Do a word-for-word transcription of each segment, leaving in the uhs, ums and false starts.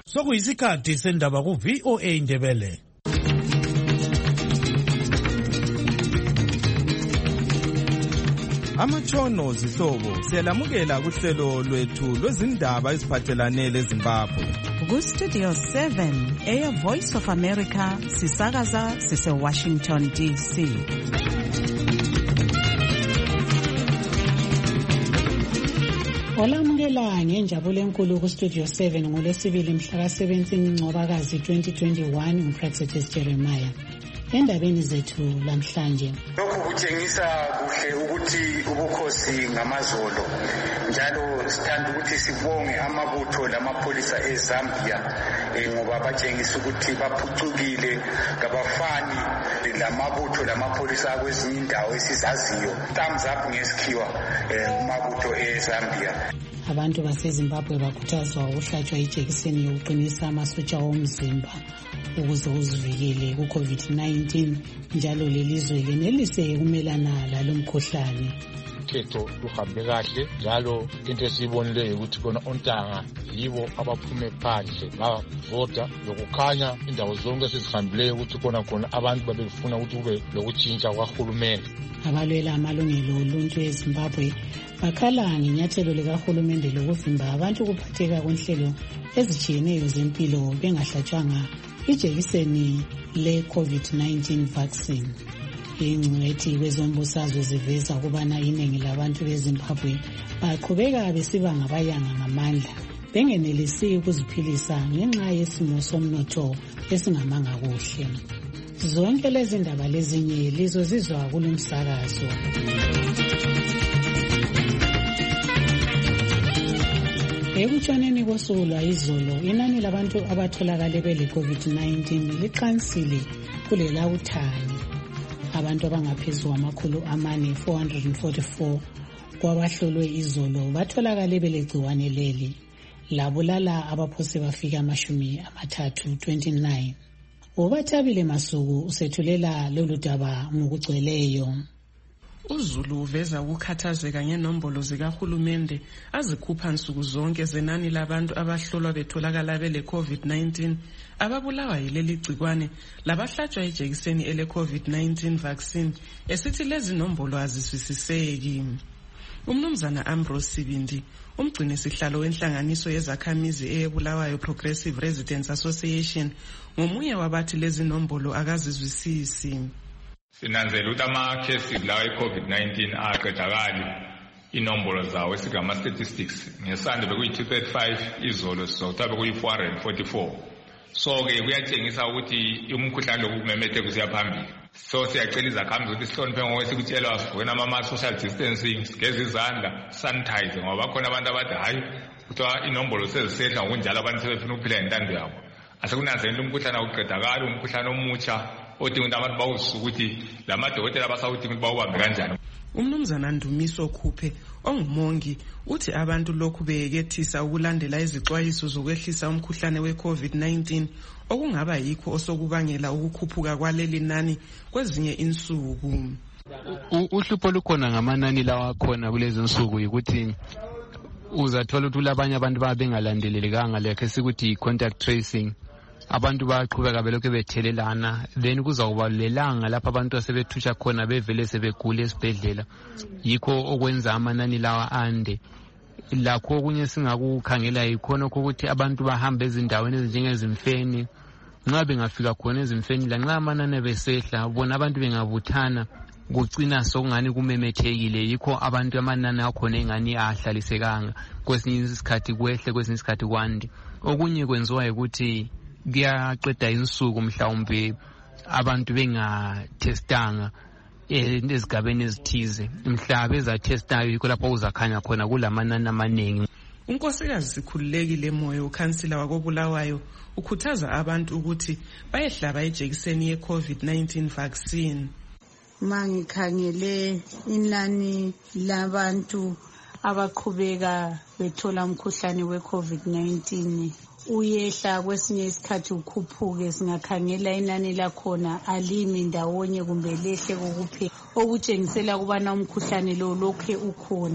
Sokuyisikhathi sendaba ku V O A Ndebele. Amatshono zihlobo siyalamukela kuhlelo lwethu lwezindaba eziphathelane leZimbabwe. Ku Studio seven, Air Voice of America, sisakaza sise Washington D C. Olamukela ngenjabulo enkulu ku Studio seven ngolwesibili mhla ka seventeen Ncwabakazi twenty twenty-one uPrexetes Jeremiah. Endabeni zethu lamhlanje, lokhu kutshengisa kuhle ukuthi ubukhosi ngamazolo, njalo sithanda ukuthi sibonge amabutho lamapholisa eZambia ngoba batshengisa ukuthi baphucukile ngabafani lamabutho lamapholisa kwezinye indawo esizaziyo. Thumbs up ngesikhiwa kumabutho eZambia. Abantu baseZimbabwe bakhuthazwa ukuhlatshwa ijekiseni yokuqinisa amasotsha omzimba ukuze uzivikele ku COVID nineteen, njalo lelizwe lenelise ukumelana lalomkhuhlane. Ukhetho luhambe kahle, njalo into esiyibonileyo ukuthi kona ontanga yibo abaphume phandle bavota, lokukhanya indawo zonke esizihambileyo ukuthi kona khona abantu babefuna ukuthi kube lokutshintsha kwahulumende. Abalwela amalungelo oluntu eZimbabwe bakhala ngenyathelo likahulumende lokuvimba abantu ukuphatheka kwenhlelo ezitshiyeneyo zempilo bengahlatshwanga ijekiseni le COVID nineteen vaccine. Ingcwethi kwezombusazwe ziveza ukubana iningi labantu beZimbabwe baqhubeka besiba ngabayanga ngamandla, bengenelisi ukuziphilisa ngenxa yesimo somnotho esingamanga kuhle. Zonke lezi ndaba lezinye lizozizwa kulomsakazo. Ekutshoneni kosuku lwayizolo, inani labantu abatholakale bele COVID nineteen liqansile kulela uthani. Abantu abangaphezulu amakhulu amane four hundred forty-four kwabahlolwe izolo batholakale belegciwane leli, labulala abaphose bafika amashumi amathathu twenty-nine. Ubathabile Masuku usethulela lolu daba ngokugcweleyo. uZulu uveza ukukhathazeka ngenombolo zikahulumende azikhupha nsuku zonke zenani labantu abahlolwa betholakala bele COVID nineteen ababulawa yileli gcikwane labahlatshwa ijekiseni ele COVID nineteen vaccine, esithi lezi nombolo aziswisiseki. Umnumzana Ambrose Sibindi, umgcini sihlalo wenhlanganiso yezakhamizi eyeBulawayo Progressive Residents Association, ngomunye wabathi lezi nombolo akazizwisisi. Sinanzela ukuthi ama-cases lawa e-COVID nineteen aqedakali inombolo zawo esigama-statistics. Ngesande bekuyi-two thirty-five, izolo sizotha bekuyi-four hundred forty-four. So-ke kuyatshengisa ukuthi umkhuhlane lokumemetheka usiya phambili. So siyacela izakhamizi ukuthi sihloniphe ngokwesikutshelwa sivukeni ama-social distancing, sigeze izandla, sanitize, ngoba bakhona abantu abathi hayi kuthiwa inombolo sezisehla ngokunjalo abantu sebefuna ukuphila ngentando yabo. Asikunanzeleli umkhuhlane awuqedakali, umkhuhlane omutsha odinga ukuthi abantu bawuzise ukuthi lamadokotela basawudinga ukuthi bawubambe kanjani. Umnumzana Ndumiso Khuphe ongumongi uthi abantu lokhu beyekethisa ukulandela izixwayiso zokwehlisa umkhuhlane we-COVID nineteen okungaba yikho osokubangela ukukhuphuka kwaleli nani kwezinye insuku. Uhlupho lukhona ngamanani lawa akhona kulezi insuku ukuthi uzathola ukuthi labanye abantu babengalandelelekanga lekhe sikuthi contact tracing, abantu baqhubeka belokhu bethelelana, then kuzawuba lelanga lapha abantu asebethusha khona bevele sebegula esibhedlela, yikho okwenza amanani lawa ande. Lakho okunye singakukhangela yikhona ukuthi abantu bahamba ezindaweni ezinjengezimfeni, nxa bengafika khona ezimfeni la nxa amanani besehla bona abantu bengabuthana kugcina sokungani kumemethekile, yikho abantu amanani akhona engani ahlalisekanga, kwesinye isikhathi kwehle kwesinye isikhathi kwande. Okunye kwenziwa ukuthi kuyaqeda insuku mhlawumbe abantu bengatestanga ezigabeni ezithize, mhla bezatestayo yikho lapho uzakhanya khona kulamanani amaningi. Unkosikazi Sikhululekile Moyo, ukhansila wakoBulawayo, ukhuthaza abantu ukuthi bayehlaba ijekiseni ye-COVID nineteen vaccine. Mangikhangele inani labantu abaqhubeka bethola umkhuhlane we-COVID nineteen uyehla, kwesinye isikhathi ukhuphuke, singakhangela inani lakhona alimi ndawonye kumbe lehle kokuphela, okutshengisela ukubana umkhuhlane lo lokhe ukhona.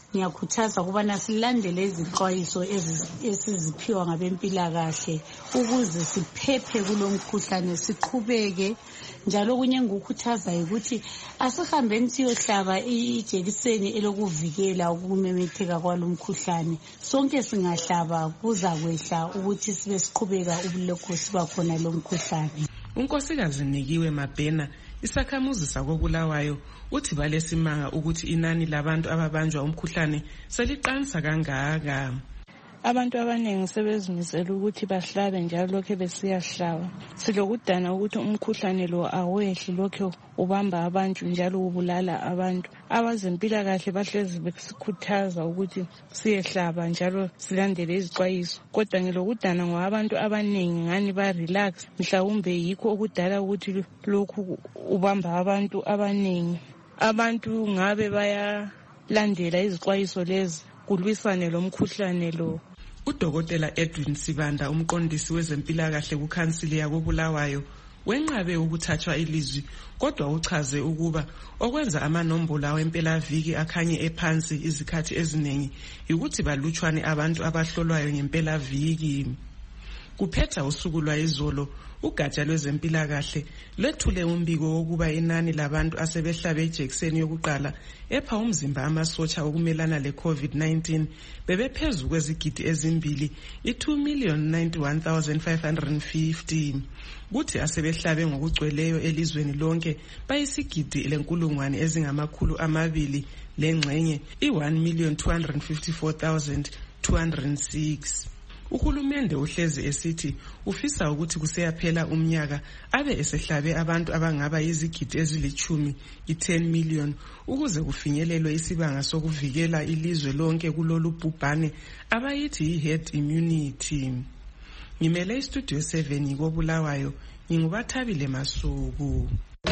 ngiyakhuthaza ukubana silandele izixwayiso esiziphiwa ngabempilakahle ukuze siphephe kulomkhuhlane siqhubeke. Njalo kunye ngukhuthaza ukuthi asihambeni siyohlaba ijekiseni elokuvikela ukumemetheka kwalomkhuhlane. Sonke singahlaba kuzakwehla ukuthi sibe siqhubeka ubulokho siba khona lomkhuhlane. Unkosikazi Nikiwe Mabhena isakhamuzi sakobulawayo uthi balesimanga ukuthi inani labantu ababanjwa umkhuhlane seliqansa kangaka. Abantu abaningi sebezimisela ukuthi bahlabe njalo lokho besiyahlaba. Silokudana ukuthi umkhuhlane lo awehli lokho ubamba abantu njalo ubulala abantu. Abazempilakahle bahlezi besikhuthaza ukuthi siyehlaba njalo silandele izixwayiso. Kodwa ngilokudana ngoba abantu abaningi ngani ba relax mhlawumbe yikho okudala ukuthi lokhu ubamba abantu abaningi. Abantu ngabe bayalandela izixwayiso lezi kulwisane lomkhuhlane lo. Udokotela Edwin Sibanda umqondisi wezempilakahle kuKhansili yakobulawayo wenqabe ukuthathwa ilizwi kodwa uchaze ukuba okwenza amanombolo awempelaviki akhanye ephansi izikhathi eziningi ukuthi balutshwane abantu abahlolwayo ngempelaviki. Kuphetha usuku lwayizolo ugatsha lwezempilakahle lethule umbiko wokuba inani labantu asebehlabe ijekiseni yokuqala epha umzimba amasotsha okumelana le-COVID nineteen bebephezulu kwezigidi ezimbili i-two million ninety-one thousand five hundred fifty. Kuthi asebehlabe ngokugcweleyo elizweni lonke bayisigidi lenkulungwane ezingamakhulu amabili lengxenye i-one million two hundred fifty-four thousand two hundred six. Uhulumende uhlezi esithi ufisa ukuthi kuseyaphela umnyaka abe esehlabe abantu abangaba yizigidi ezilichumi i-ten million ukuze kufinyelelwe isibanga sokuvikela ilizwe lonke kulolu bhubhane abayithi i-herd immunity. Ngimele istudio seven kobulawayo ngingubathabile Masuku.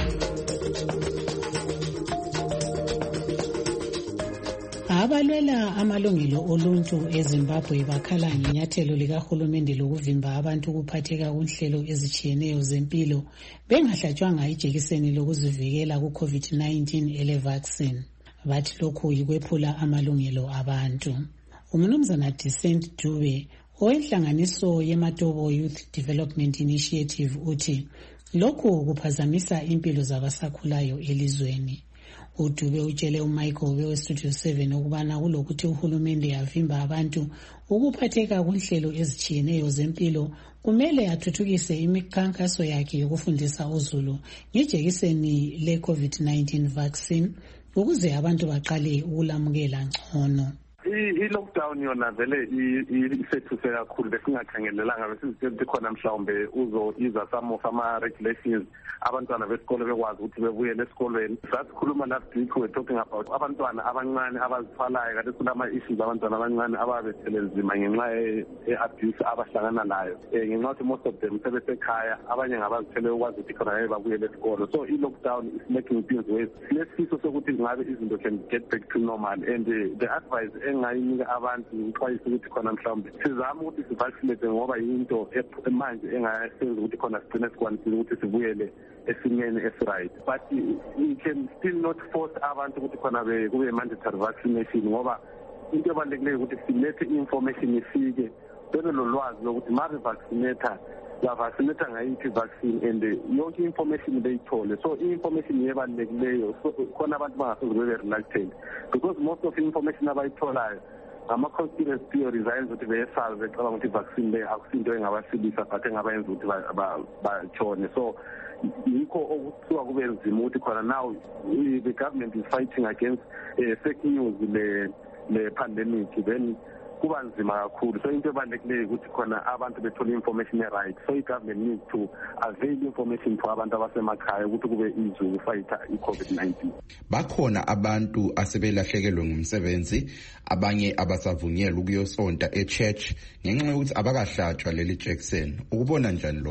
Abalwela amalungelo oluntu eZimbabwe bakhala ngenyathelo likahulumende lokuvimba abantu ukuphatheka kunhlelo ezitshiyeneyo zempilo bengahlatshwanga ijekiseni lokuzivikela ku-COVID nineteen ele vaccine. Bathi lokhu yikwephula amalungelo abantu. Umnumzana Decent Dube owenhlanganiso yeMatobo Youth Development Initiative uthi lokhu kuphazamisa impilo zabasakhulayo elizweni. Udube utshele uMichael weStudio seven ukubana kulokuthi uhulumende yavimba abantu ukuphatheka kunhlelo ezitshiyeneyo zempilo kumele athuthukise imikhankaso yakhe yokufundisa uzulu ngejekiseni le-COVID nineteen vaccine ukuze abantu baqale ukulamukela ngcono. I-lockdown yona vele isethuse kakhulu besingakhangelelanga besizithi khona mhlawumbe uzoiza some of ama-regulations abantwana besikole bekwazi ukuthi bebuyele esikolweni. Sasikhuluma last week we're talking about abantwana abancane abazithwalayo kade kulama-issues abantwana abancane ababethele nzima ngenxa ye-abuse abahlangana layo ngenxa yokuthi most of them sebesekhaya abanye ngabazithele ukwazi ukuthi khona yaye babuyele esikolo. So i-lockdown is making things worse. Sinesifiso sokuthi ngabe izinto can get back to normal and uh, the advice engayinika abantu ngixwayisa ukuthi khona mhlawumbe sizame ukuthi sivaccinate ngoba yinto manje engasenza ukuthi khona sigcine sikwanisile ukuthi sibuyele esimeni esiright. But we can still not force abantu ukuthi khona kube mandatory vaccination ngoba into ebalulekileyo ukuthi silethe information ifike bebe lolwazi lokuthi ma bevaccinata bavaccinata ngayiphi vaccine and yonke information beyithole. So i-information yebalulekileyo so khona abantu bangasoze bebe reluctant because most of information abayitholayo ama-conspiracy theories ayenza ukuthi beyesazi becabanga ukuthi i-vaccine le akusinto engabasilisa but engabayenza ukuthi batshone. So yikho okuthiwa kube nzima ukuthi khona now the government is fighting against uh, fake news le pandemic then kuba nzima kakhulu. So into ebalulekileyo ukuthi khona abantu bethole information right. So i-government needs to avail information for abantu abasemakhaya ukuthi kube easy ukufighta i-COVID nineteen. Bakhona abantu asebelahlekelwe ngumsebenzi, abanye abasavunyelwa ukuyosonta e-church ngenxa yokuthi abakahlatshwa leli jekiseni. Ukubona njani lokho?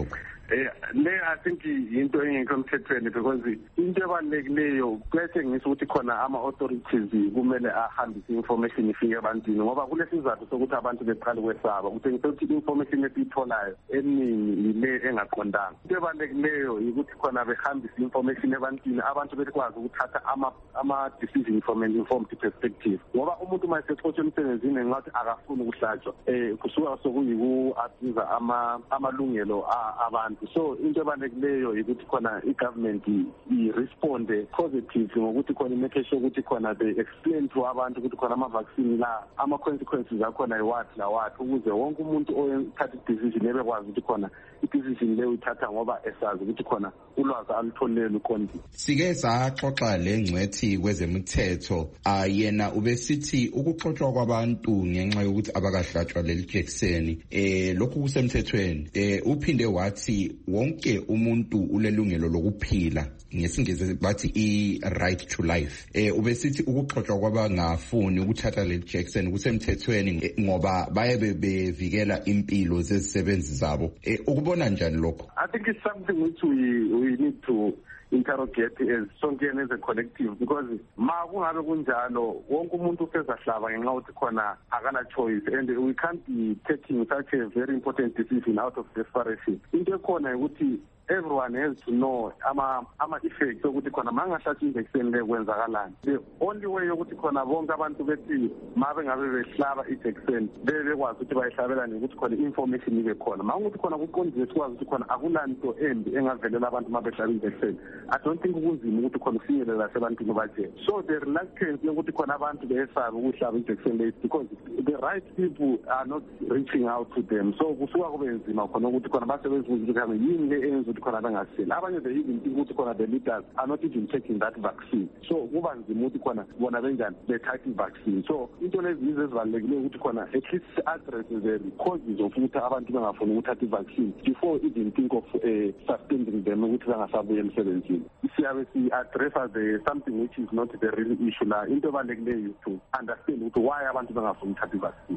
Eh le I think into engekho emthethweni because into ebalulekileyo kwethe ngisho ukuthi khona ama authorities kumele ahambise information ifike ebantwini ngoba kulesizathu sokuthi abantu beqala ukwesaba ukuthi ngisothi information esiyitholayo eningi ile engaqondanga. Into ebalulekileyo ukuthi khona behambise information ebantwini abantu bekwazi ukuthatha ama ama decision from an informed perspective ngoba umuntu mayesexotshe emsebenzini ngathi akafuni ukuhlatshwa eh kusuka sokuyiku abuse ama amalungelo abantu. So into ebalulekileyo ukuthi khona i-government i-responde positive ngokuthi khona imake sure ukuthi khona they explain to abantu ukuthi khona ama-vaccine la ama-consequences akhona iwathi la wathi ukuze wonke umuntu oyethatha i-decision ebekwazi ukuthi khona i-decision leyo ithatha ngoba esazi ukuthi khona ulwazi alutholile luqondile. Sike saxoxa lengcwethi kwezemithetho yena ubesithi ukuxoxwa kwabantu ngenxa yokuthi abakahlatshwa leli jekiseni eh lokhu kusemthethweni eh uphinde wathi wonke umuntu ulelungelo lokuphila ngesingisi bathi i right to life. Eh ubesithi ukuxoxwa kwabangafuni ukuthatha leli jekiseni kusemthethweni ngoba baye bevikela impilo zezisebenzi zabo. Eh ukubona njani lokho? I think it's something which we we need to interrogate as sonke as a collective because ma kungabe kunjalo wonke umuntu usezahlaba ngenxa ukuthi khona akana choice and we can't be taking such a very important decision out of desperation. Into ekhona ukuthi everyone has to know ama ama effects ukuthi khona mangahlatshwa injection le kwenzakalani. The only way ukuthi khona bonke abantu bethi mabe ngabe behlaba injection bekwazi ukuthi bayihlabelane ukuthi khona information ibe khona mangukuthi khona kuqondile sikwazi ukuthi khona akulanto embi engavelela abantu mabehlaba injection. I don't think kunzima ukuthi khona ufinyelela sebantwini baje. So the reluctance yokuthi khona abantu besabe ukuhlaba injection le because the right people are not reaching out to them. So kusuka kube nzima khona ukuthi khona basebenza ukuthi yini le enza abanye they even think ukuthi khona the leaders are not even taking that vaccine. So kuba nzima ukuthi khona bona benjani bethatha vaccine. So into lezi ezibalekile ukuthi khona at least address the causes of ukuthi abantu bengafuni ukuthatha vaccine before even think of uh, suspending them ukuthi bangasabuye emsebenzini. Siyabe si address the something which is not the real issue la into ebalekile to understand ukuthi why abantu bengafuni ukuthatha vaccine.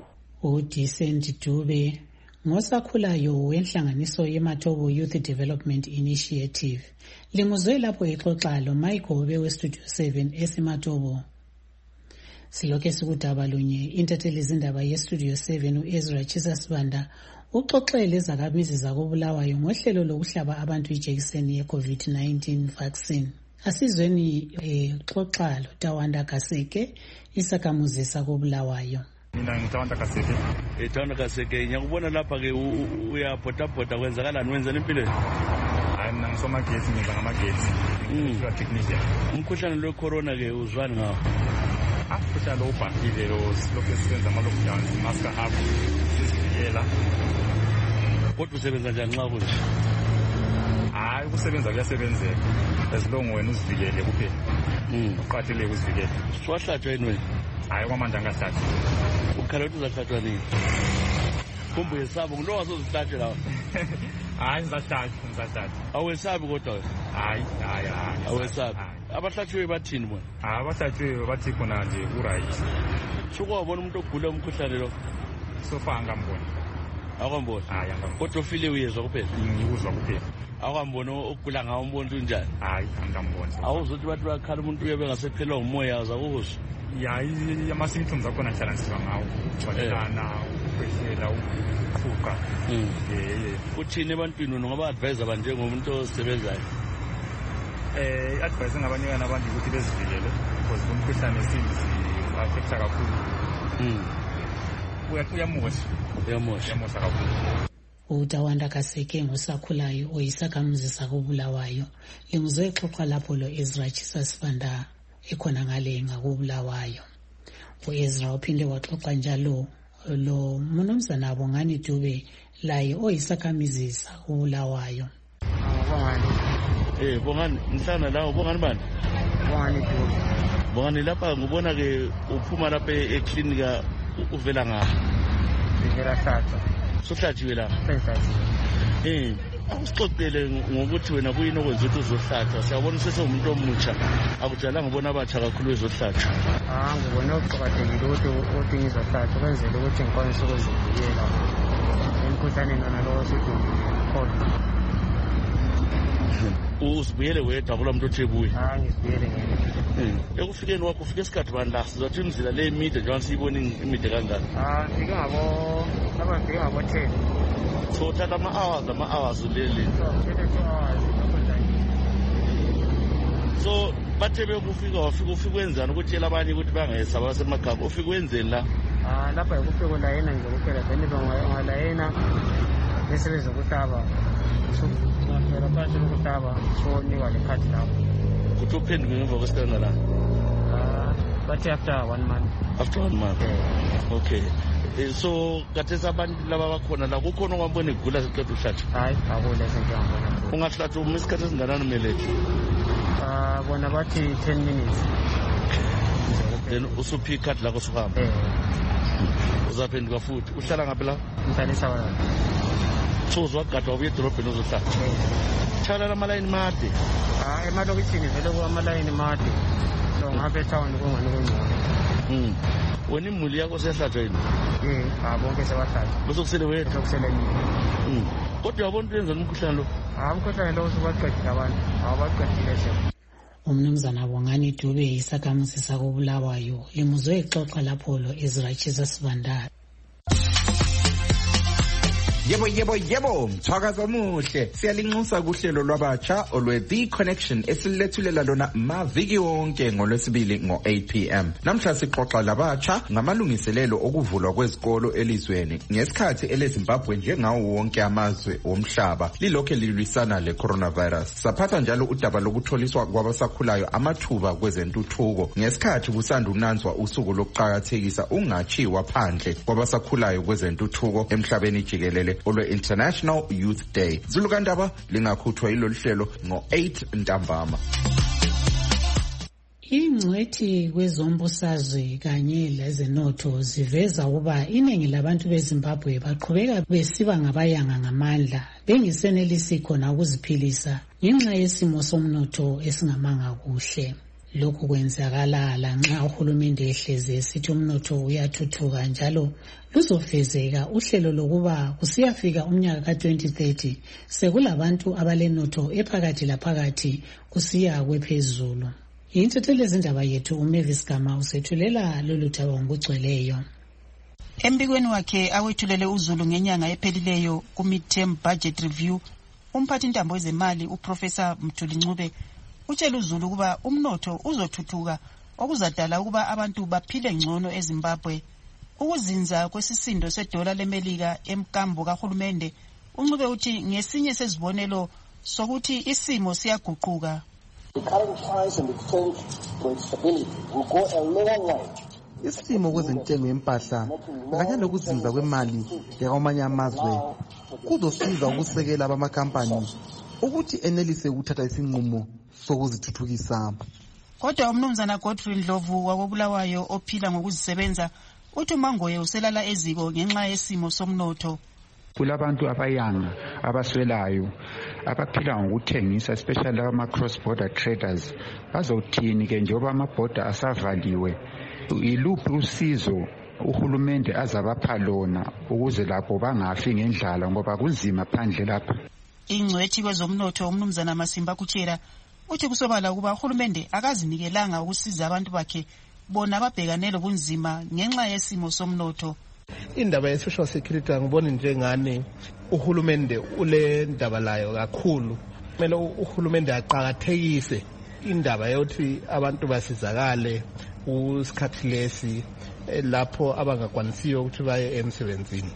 uDecent Dube ngosakhulayo wenhlanganiso yeMatobo Youth Development Initiative limuzwe lapho exoxa lo Michael we Studio seven eseMatobo. Siloke sikudaba lunye intatheli izindaba ye Studio seven uEzra Chisasibanda uxoxele zakamizi zakobulawayo ngohlelo lokuhlaba abantu ijekiseni ye COVID nineteen vaccine. Asizweni exoxa lo Tawanda Kaseke isakamuzi sakobulawayo. Mina ngitawanda Kaseke. Etawanda Kaseke ngiyakubona lapha ke uyapota pota kwenzakalani wenzani empilweni? Hayi mina ngisoma gesi ngiza ngamagesi. Ngiyaba technician. Umkhuhlane lo corona ke uzwani ngawo? Ah, umkhuhlane lo ubhahile lo lokho esisenza ama lockdown mask half sizivikela. Kodwa usebenza njani nxa kunje? Hayi ukusebenza kuyasebenzeka. As long wena uzivikele kuphela. Mhm. Uqathele ukuzivikela. Swahlatshwa yini wena? Hayi kwamanje angahlatshwa. Ukhala ukuthi uzahlatshwa nini? Kumbe yesabo ngulo wazozihlatshwa lawa. Hayi ngizahlatshwa, ngizahlatshwa. Awesabi kodwa? Hayi, hayi, hayi. Awesabi. Abahlatshwe bathini bona? Ah, abahlatshwe bathi khona nje uright. Suka wabona umuntu ogula umkhuhlane lo. Sofa angambona. Akwambona? Hayi angambona. Kodwa ufile uyezwa kuphela? Ngiyuzwa kuphela. Akwambona ogula ngawo umuntu unjani? Hayi angambona. Awuzothi bathi bakhala umuntu uyabe ngasephelwa umoya uzakuzwa. Ya ama symptoms akhona nhlala ngisizwa ngawo. Kuthwana, ukukhwehlela, ukufuqa. Mhm. Eh uthini ebantwini ngoba advise abantu njengomuntu osebenzayo? Eh advise ngabanikana abantu ukuthi bezivikele because umkhuhlane esinzi affecta kakhulu. Mhm. Uyamosha. Uyamosha. Uyamosha kakhulu. uTawanda Kaseke ngosakhulayo oyisakamuzi sakobulawayo limuzwe exoxa lapho lo Ezra Chisasibanda ekhona ngale ngakobulawayo. uEzra uphinde waxoxa njalo lo mnumzana Bongani Dube laye oyisakamizi sakobulawayo. Bongani. Eh Bongani ngihlana lawo Bongani bani? Bongani Dube. Bongani lapha ngibona ke uphuma lapha eclinika uvela ngapha. Ngivela Hlatshwa. Sohlatshiwe la. Eh Awusixoxele ngokuthi wena kuyini okwenza ukuthi uzohlatshwa. Siyabona sesewumuntu omutsha. Akujala ngibona abatsha kakhulu ezohlatshwa. Ah ngibona ukuqhakathekile ukuthi ukuthi ngizohlatshwa kwenzela ukuthi ngikwanise ukuzivikela emkhuhlaneni nona lo osuthi khona. Uzibuyele wedwa akula muntu othebuye. Ah ngizibuyele ngene. Ekufikeni wakho ufike isikhathi bani la sizothi imizila le emide njengoba siyibona imide kangaka. Ah ngifike ngabo lapha ngifike ngabo ten. So thatha ama hours ama hours leli. So bathe bekufika wafika ufika wenzani ukutshela abanye ukuthi bangayesaba basemakhaya ufika wenzeni la? Ah lapha ukufika la yena nje kuphela then bangala yena bese bezokuhlaba. So ngiyafika phansi lokuhlaba so nika le card lapho. Kuthi uphenduke ngemva kwesikhathi la? Ah but after one month. After one month. Yeah. Okay. So kathesa abantu laba bakhona la kukhona okwambona igula siqeda ukuhlatshwa? Hayi akule sengiyambona. Ungahlatshwa uma isikhathi esinganani umelethe? Ah bona bathi ten minutes. Then usuphi icard lakho sohamba? Eh. Uzaphenduka futhi. Uhlala ngaphi la? Ngihlala eShawara. So uzwagada wabuye edorobheni uzohlala? Eh. Thala amalayini made? Ah emalokishini vele kuwamalayini made. So ngapha etown kungani kungcono. Mm. Wena imuli yakho sehlatshwa yini? Eh, ah bonke sebahlatshwa. Bese kusele wena? Sokusele mina. Mm. Kodwa yabona uyenza umkhuhlane lo? Ah umkhuhlane lo usubaqedile abantu. Awubaqedile nje. Umnumzana Bongani Dube isakhamuzi sakobulawayo limuzwe ixoxa lapho lo Ezra Jesus Vandala. Yebo yebo yebo mthakazo omuhle siyalinxusa kuhlelo lwabatsha olwe The Connection esilethulela lona maviki wonke ngolwesibili ngo eight p m namhla sixoxa labatsha ngamalungiselelo okuvulwa kwezikolo elizweni ngesikhathi eleZimbabwe njengawo wonke amazwe omhlaba lilokho lilwisana le coronavirus saphatha njalo udaba lokutholiswa kwabasakhulayo amathuba kwezentuthuko ngesikhathi kusanda unanzwa usuku lokuqhakathekisa ungachiwa phandle kwabasakhulayo kwezentuthuko emhlabeni jikelele olwe International Youth Day. Zulukandaba lingakhuthwa yilo lihlelo ngo eight ntambama. Ingcwethi kwezombusazwe kanye lezenotho ziveza ukuba iningi labantu beZimbabwe baqhubeka besiba ngabayanga ngamandla bengisenelisi khona ukuziphilisa ngenxa yesimo somnotho esingamanga kuhle. Lokhu kwenzakala lanxa uhulumende ehleze esithi umnotho uyathuthuka njalo luzofezeka uhlelo lokuba kusiyafika umnyaka ka twenty thirty sekulabantu abalenotho ephakathi laphakathi kusiya kwephezulu. Yintethelezi indaba yethu uMavis Gama usethulela lolu thaba ngokugcweleyo. Embikweni wakhe awethulele uZulu ngenyanga ephelileyo ku mid-term budget review, umphathi ntambo wezemali uProfessor Mthuli Ncube utshela uZulu kuba umnotho uzothuthuka okuzadala ukuba abantu baphile ngcono eZimbabwe. Ukuzinza kwesisindo sedola leMelika emkambo kahulumende, uNcube uthi ngesinye sezibonelo sokuthi isimo siyaguquka. The current price and exchange rate stability will go a long way. Isimo kwezentengo yempahla kanye nokuzinza kwemali yakwamanye amazwe kuzosiza ukusekela abamakampani ukuthi enelise ukuthatha isinqumo sokuzithuthukisa. Kodwa umnumzana Godfrey Ndlovu wakobulawayo ophila ngokuzisebenza uthi uMangoye uselala eziko ngenxa yesimo somnotho. Kulabantu abayanga abaswelayo abaphila ngokuthengisa especially ama cross border traders bazothini ke njengoba amaborder asavaliwe iluphi usizo uhulumende azabapha lona ukuze lapho bangafi ngendlala ngoba kunzima phandle lapha. Ingcwethi kwezomnotho umnumzana Masimba Kuchera uthi kusobala ukuba uhulumende akazinikelanga ukusiza abantu bakhe bona babhekane lobunzima ngenxa yesimo somnotho. Indaba ye social security ngibona njengani uhulumende ule ndaba layo kakhulu. Kumele uhulumende aqhakathekise indaba yokuthi abantu basizakale usikhathi lesi lapho abangakwanisiyo ukuthi baye emsebenzini.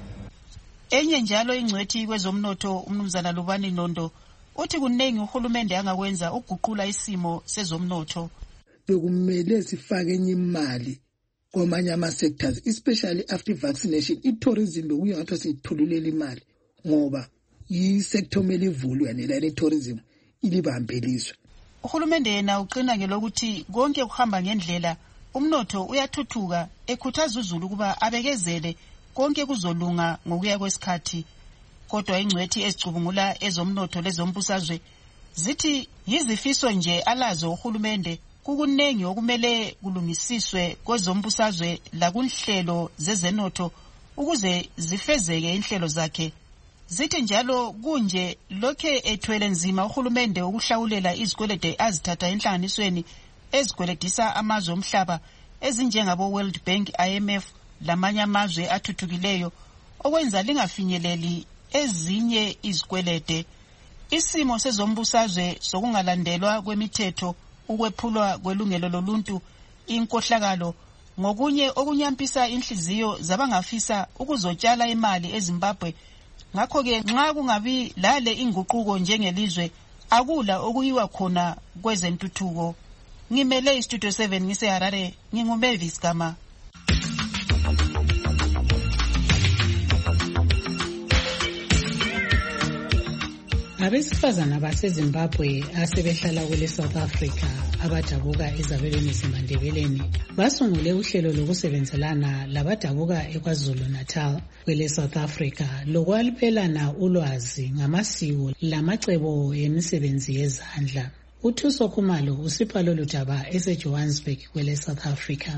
Enye njalo ingcwethi kwezomnotho umnumzana Lubani Nondo uthi kunengi uhulumende angakwenza ukuguqula isimo sezomnotho. Bekumele sifake enye imali kwamanye ama sectors especially after vaccination. I-tourism bekuyangathi siyitholulele imali ngoba i-sector mele ivulwe yanela le-tourism ilibambeliswe. Uhulumende yena uqina ngelokuthi konke kuhamba ngendlela, umnotho uyathuthuka, ekhuthaza uZulu kuba abekezele konke kuzolunga ngokuya kwesikhathi. Kodwa ingcwethi ezicubungula ezomnotho lezombusazwe zithi yizifiso nje alazo uhulumende kukunengi okumele kulungisiswe kwezombusazwe la kunhlelo zezenotho ukuze zifezeke inhlelo zakhe. Zithi njalo kunje lokhe ethwele nzima uhulumende ukuhlawulela izikwelede azithatha enhlanganisweni ezigweledisa amazwe omhlaba ezinjengabo World Bank, I M F lamanye amazwe athuthukileyo okwenza lingafinyeleli ezinye izikwelede. Isimo sezombusazwe sokungalandelwa kwemithetho, ukwephulwa kwelungelo loluntu, inkohlakalo ngokunye okunyampisa inhliziyo zabangafisa ukuzotshala imali eZimbabwe. Ngakho ke nxa kungabi lale inguquko njengelizwe akula okuyiwa khona kwezentuthuko. Ngimele iStudio seven ngiseHarare, nginguMavis Gama. Abesifazana baseZimbabwe asebehlala kule South Africa abadabuka ezabelweni zeMandebeleni basungule uhlelo lokusebenzelana labadabuka eKwaZulu Natal kwele South Africa lokwalipelana ulwazi ngamasiko lamacebo yemisebenzi yezandla. Uthuso Khumalo usipha lolu daba eseJohannesburg kwele South Africa.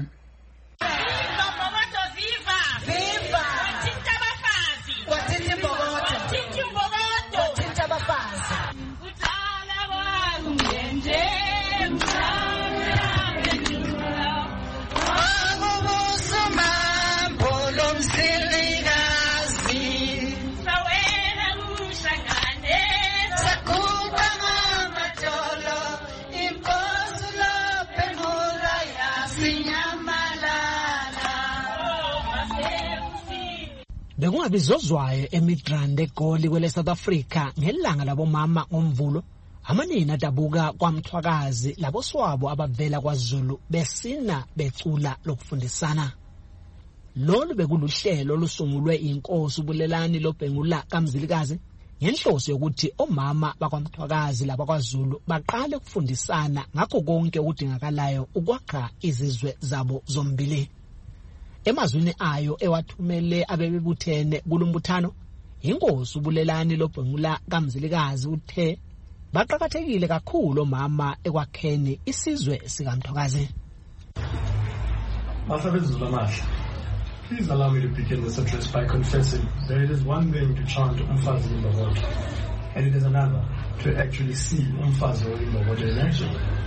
Bekungabizozwayo eMidrand eGoli kwele South Africa ngelanga labomama ngomvulo, amanina adabuka kwaMthwakazi laboswabo abavela kwaZulu besina becula lokufundisana. Lolu bekuluhlelo lusungulwe inkosi uBulelani loBhengula kaMzilikazi ngenhloso yokuthi omama bakwaMthwakazi labakwaZulu baqale ukufundisana ngakho konke okudingakalayo ukwakha izizwe zabo zombili. Emazwini ayo ewathumele abebebuthene kulombuthano, inkosi uBulelani loBhengula kaMzilikazi uthe baqhakathekile kakhulu omama ekwakheni isizwe sikaMthwakazi. Please allow me to begin this address by confessing that it is one thing to chant Umfazi Imbokodo, and it is another to actually see Umfazi Imbokodo in action.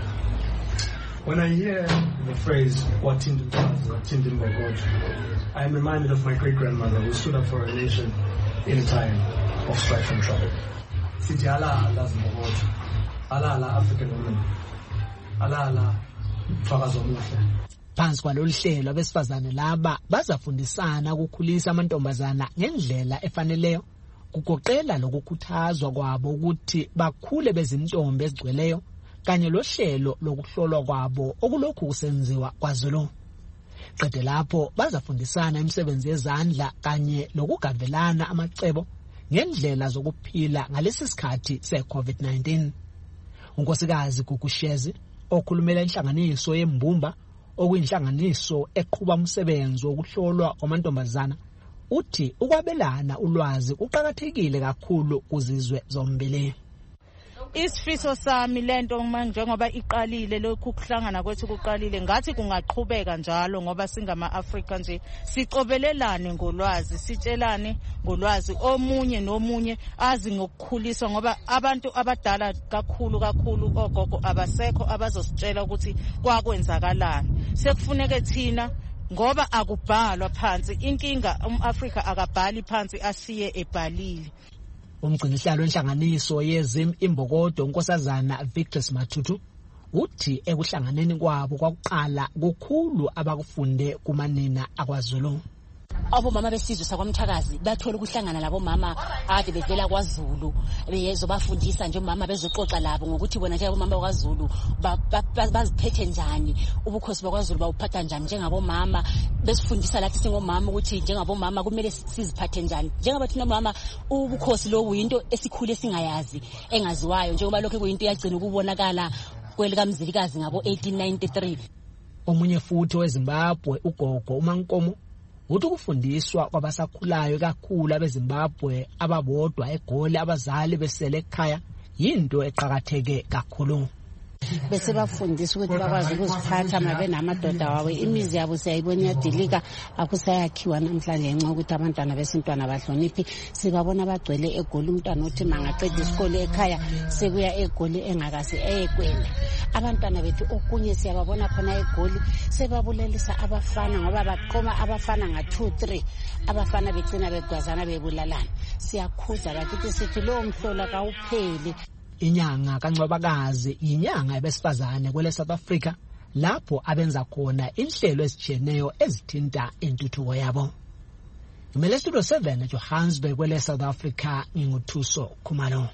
When I hear the phrase Watindi Umfazi, Watindi Imbokodo, I am reminded of my great-grandmother who stood up for her nation in a time of strife and trouble. Sithi ala ala Imbokodo, ala ala African women, ala ala Mthwakazi omuhle. Phansi kwalolu hlelo abesifazane laba bazafundisana ukukhulisa amantombazana ngendlela efaneleyo, kugoqela lokukhuthazwa kwabo ukuthi bakhule bezintombi ezigcweleyo kanye lohlelo lokuhlolwa kwabo okulokhu kusenziwa kwaZulu. Qede lapho bazafundisana imisebenzi yezandla kanye lokugavelana amacebo ngendlela zokuphila ngalesi sikhathi se-COVID nineteen. Unkosikazi Gugushezi okhulumela inhlanganiso yeMbumba okuyinhlanganiso eqhuba umsebenzi wokuhlolwa kwamantombazana uthi ukwabelana ulwazi kuqhakathekile kakhulu kuzizwe zombili. Isifiso sami lento njengoba iqalile lokhu kuhlangana kwethu kuqalile ngathi kungaqhubeka njalo ngoba singama Africa nje sicobelelane ngolwazi, sitshelane ngolwazi, omunye nomunye azi ngokukhuliswa ngoba abantu abadala kakhulu kakhulu ogogo abasekho abazositshela ukuthi kwakwenzakalani. Sekufuneke thina ngoba akubhalwa phansi, inkinga umAfrica akabhali phansi asiye ebhalile. Umgcinisihlalo wenhlanganiso yeZim Imbokodo unkosazana Victor Mathutu uthi ekuhlanganeni kwabo kwakuqala kukhulu abakufunde kumanina akwaZulu. Abomama besizwe sakwaMthwakazi bathola ukuhlangana labo mama ade bevela kwaZulu bezobafundisa nje umama bezoxoxa labo ngokuthi bona nje abomama bakwaZulu baziphethe njani, ubukhosi bakwaZulu bawuphatha njani njengabo mama, besifundisa lathi singomama ukuthi njengabo mama kumele siziphathe njani. Njengoba thina mama ubukhosi lo uyinto esikhule singayazi engaziwayo njengoba lokho kuyinto yagcina ukubonakala kwelika Mzilikazi ngabo eighteen ninety-three. Omunye futhi weZimbabwe ugogo uMankomo uthi ukufundiswa kwabasakhulayo kakhulu abeZimbabwe ababodwa eGoli abazali besele ekhaya yinto eqhakatheke kakhulu. bese bafundisa ukuthi bakwazi ukuziphatha mabe namadoda wawe. Imizi yabo siyayibona iyadilika, akusayakhiwa namhlanje ngenxa ukuthi abantwana besintwana bahloniphi. Sibabona bagcwele eGoli, umntwana othi mangaqeda isikole ekhaya sekuya eGoli engakase eyekwenda. Abantwana bethu okunye siyababona khona eGoli sebabulelisa abafana ngoba baqoma abafana nga two three, abafana begcina begwazana bebulalana. Siyakhuza bakithi sithi lo mhlola kawupheli. Inyanga kaNcwabakazi inyanga yabesifazane kwele South Africa, lapho abenza khona inhlelo ezijiyeneyo ezithinta intuthuko yabo. Ngimele Studio seven eJohannesburg kwele South Africa, nginguthuso Khumalo.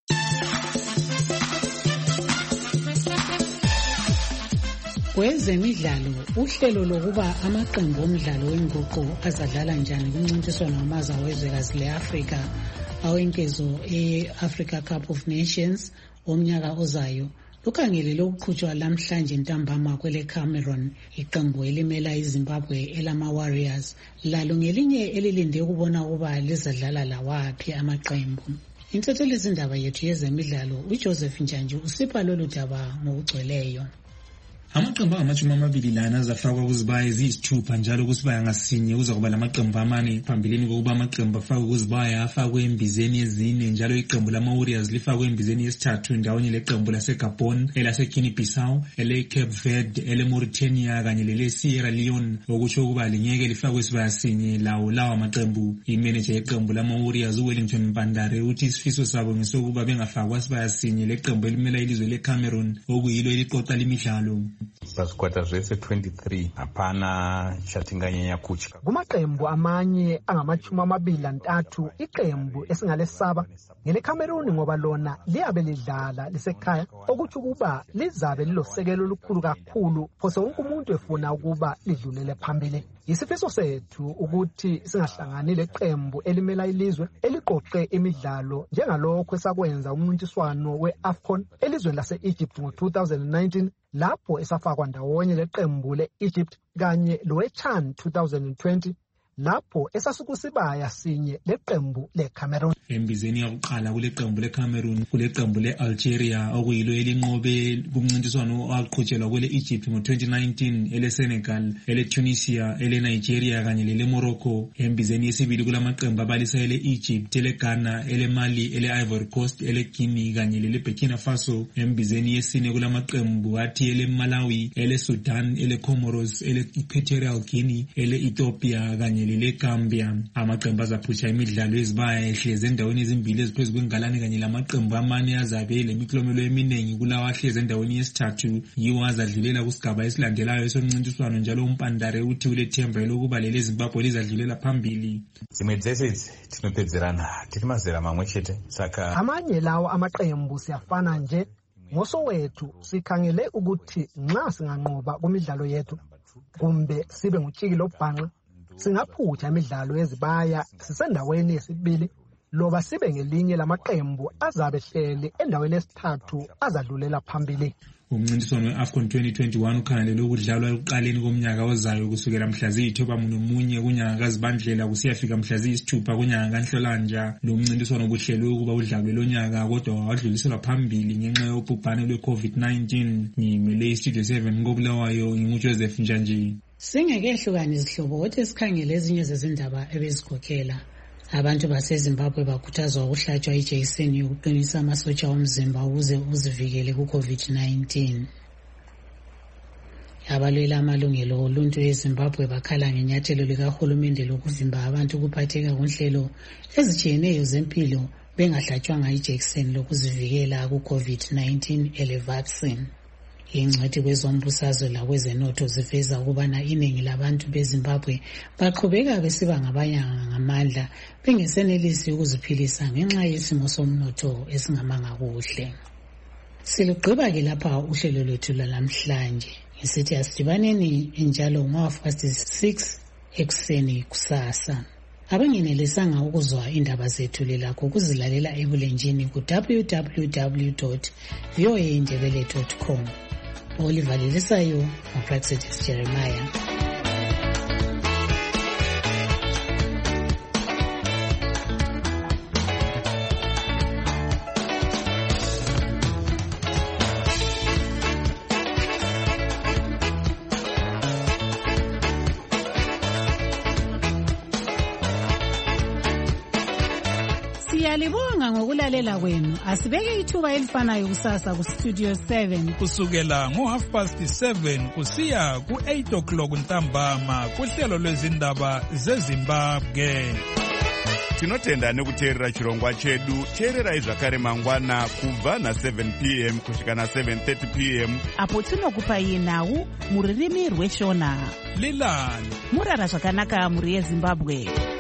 Kwezemidlalo, uhlelo lokuba amaqembu omdlalo wenguqu azadlala njani kumncintiswano wamazwe wezwekazi le-Afrika awenkezo e-Africa Cup of Nations omnyaka ozayo lukhangelele ukuqhutshwa lamhlanje ntambama kwele Cameroon. Iqembu elimela iZimbabwe elama Warriors lalo ngelinye elilinde ukubona ukuba lizadlala lawaphi amaqembu. Intethelezi indaba yethu yezemidlalo uJoseph Njanji usipha lolu daba ngokugcweleyo. Amaqembu amachumi amabili lana azafakwa kuzibaya eziyisithupha njalo kusibaya ngasinye kuza kuba lamaqembu amane phambilini kokuba amaqembu afakwe kuzibaya afakwe embizeni ezine, njalo iqembu lama Warriors lifakwe embizeni yesithathu ndawonye leqembu laseGabon, elase-Guinea Bissau, ele-Cape Verde, ele-Mauritania kanye lele-Sierra Leone, okutsho ukuba lingeke lifakwe isibaya sinye lawo lawa amaqembu. Imeneja yeqembu lama Warriors uWellington Mpandare uthi isifiso sabo ngesokuba bengafakwa isibaya sinye leqembu elimela ilizwe leCameroon okuyilo eliqoqa limidlalo. Pazvikwata zvese twenty-three hapana chatinganyanya kutya. Kumaqembu amanye angamachumi amabili lantathu iqembu esingalesaba ngeleCameroon ngoba lona liyabe lidlala lisekhaya, okuthi ukuba lizabe lilosekelo olukhulu kakhulu phose wonke umuntu efuna ukuba lidlulele phambili. Isifiso sethu ukuthi singahlangani leqembu elimela ilizwe eliqoqe imidlalo njengalokho esakwenza umncintiswano we-AFCON elizweni lase-Egypt ngo-two thousand nineteen, lapho esafakwa ndawonye leqembu le-Egypt kanye lowe-CHAN two thousand twenty, lapho esasukusibaya sinye leqembu leCameroon. Embizeni yakuqala kule qembu leCameroon kule qembu leAlgeria okuyilo elinqobe kumncintiswano owaqhutshelwa kwele Egypt ngo-twenty nineteen, ele-Senegal, ele-Tunisia, ele-Nigeria kanye lele-Morocco. Embizeni yesibili kulamaqembu abalisa ele-Egypt, ele-Ghana, ele-Mali, ele-Ivory Coast, ele-Guinea kanye lele-Burkina Faso. Embizeni yesine kulamaqembu athi ele-Malawi, ele-Sudan, ele-Comoros, ele-Equatorial Guinea, ele-Ethiopia kanye lele-Gambia. Amaqembu azaphutsha imidlalo ezibaya ehlezi endaweni ezimbili eziphezu kwengalane kanye lamaqembu amane azabe lemiklomelo eminingi kulawa ahlezi endaweni yesithathu yiwo azadlulela kusigaba esilandelayo esomncintiswano, njalo uMpandare uthi ulethemba lokuba lele Zimbabwe lizadlulela phambili. Zimwe dzese idzi tinopedzerana tiri mazera mamwe chete, saka amanye lawo amaqembu siyafana nje. Ngosowethu sikhangele ukuthi nxa singanqoba kumidlalo yethu kumbe sibe ngutshiki lobhanqa, singaphutha imidlalo yezibaya sisendaweni yesibili loba sibe ngelinye lamaqembu azabe hleli endaweni yesithathu azadlulela phambili. Umncintiswano we-AFCON twenty twenty-one ukhangelele ukudlalwa ekuqaleni komnyaka ozayo kusukela mhla ziyithoba nomunye kunyanga kaZibandlela kusiyafika mhla ziyisithupha kunyanga kaNhlolanja. Lo mncintiswano ubuhlelwe ukuba udlalwe lonyaka kodwa wadluliselwa phambili ngenxa yobhubhane lwe-COVID nineteen. Ngimele iStudio seven koBulawayo, nginguJoseph Njanji. Singekehlukani izihlobo kodwa esikhangele ezinye zezindaba ebezikhokhela. Abantu baseZimbabwe bakhuthazwa ukuhlatshwa ijekiseni yokuqinisa amasotsha omzimba ukuze uzivikele ku-COVID nineteen. Abalwela amalungelo oluntu eZimbabwe bakhala ngenyathelo likahulumende lokuvimba abantu ukuphatheka kunhlelo ezijiyeneyo zempilo bengahlatshwanga ijekiseni lokuzivikela ku-COVID nineteen ele-vaccine. Ingcwethi kwezombusazwe lakwezenotho ziveza ukubana iningi labantu beZimbabwe baqhubeka besiba ngabanye ngamandla bengesenelisi ukuziphilisa ngenxa yesimo somnotho esingamanga kuhle. Silugqiba ke lapha uhlelo lwethu lwalamhlanje. Ngisithi asidibaneni njalo ngo-half-past six ekuseni kusasa. Abangenelisanga ukuzwa indaba zethu lelakho ukuzilalela ebulenjini ku w w w dot v o a indebele dot com. Oliver Lilisayo, Praxetis Jeremiah. Siyalibonga ngokulalela kwenu. Asibeke ithuba elifanayo kusasa ku Studio seven kusukela ngo half past seven kusiya ku eight o'clock ntambama kuhlelo lwezindaba zeZimbabwe. Tinotenda nekuteerera chirongwa chedu. Teererai zvakare mangwana kubva na seven p m kusvika na seven thirty p m apo tinokupai nhau muririmi rweshona. Lilani murara zvakanaka muri yeZimbabwe.